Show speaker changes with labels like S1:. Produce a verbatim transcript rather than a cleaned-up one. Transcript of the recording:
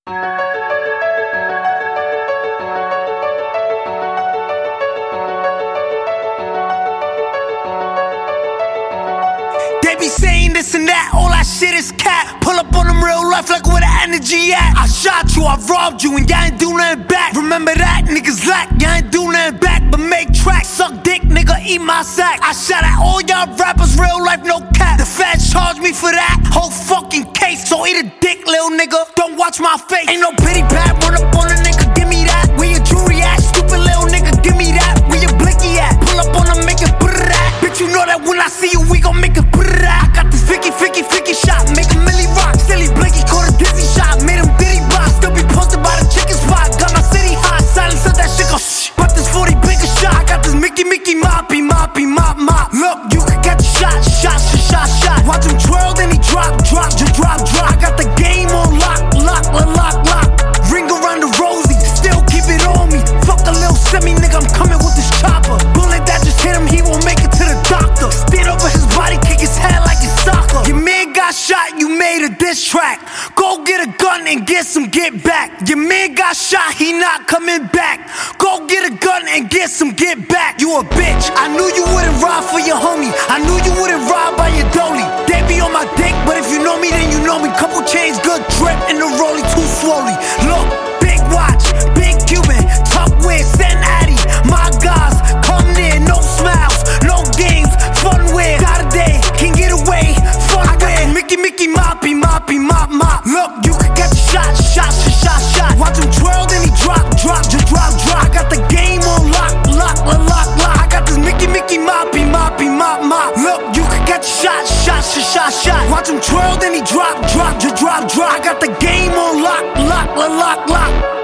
S1: They be saying this and that, all that shit is cat. Pull up on them real life like where the energy at. I shot you, I robbed you, and y'all ain't do nothing back. Remember that, niggas lack, y'all ain't do nothing back. But make tracks, suck dick, nigga, eat my sack. I shot at all y'all rappers, real life, no cap. The feds charge me for that whole fucking case. So eat a dick, little nigga, don't watch my face. Ain't no pity pat, run up on a nigga, give me that. Where your jewelry at, stupid little nigga, give me that. Where your blicky at, pull up on him, make it brrrr that. Bitch, you know that when I see you, we gon' make it brrrr that. I got this Vicky, Vicky, Vicky shot, make a milli rock. Silly blicky, caught a dizzy shot, made him diddy rock. Still be posted by the chicken spot, got my city hot. Silence of that shit go shh. Pop this forty bigger shot, I got this Mickey, Mickey, moppy, moppy, mop, mop. Look, you can get the shot, shot, shot, shot, shot. Watch him twirl, then he drop, drop, just drop, drop. I got the game on lock, lock, lock, lock, lock. Ring around the rosy, still keep it on me. Fuck a little semi, nigga, I'm coming with this chopper. Bullet that just hit him, he won't make it to the doctor. Stand over his body, kick his head like it's soccer. Your man got shot, you made a diss track. Go get a gun and get some get back. Your man got shot, he not coming back. Go get a gun and get some get back. You a bitch, I knew you wouldn't ride for your homie. I knew you wouldn't ride by your dolly. They be on my dick, but if you know me, then you know me. Couple chains, good drip, in the rollie, too swolly. Look, big watch, big Cuban, top wear, send Addy. My guys, come near, no smiles, no games, fun wear. Got a day, can get away, fun wear. Mickey, Mickey, moppy, moppy, mop, mop. Look, you can get the shot, shot, shot, shot, shot. Watch him twirl, then he drop, drop, just drop, drop. I got the game on lock, lock, lock, lock, lock. I got this Mickey, Mickey, moppy, moppy, mop, mop. Look, you can get the shot, shot, shot, shot, shot. Watch him twirl, then he drop, drop, just drop, drop. I got the game on lock, lock, lock, lock, lock.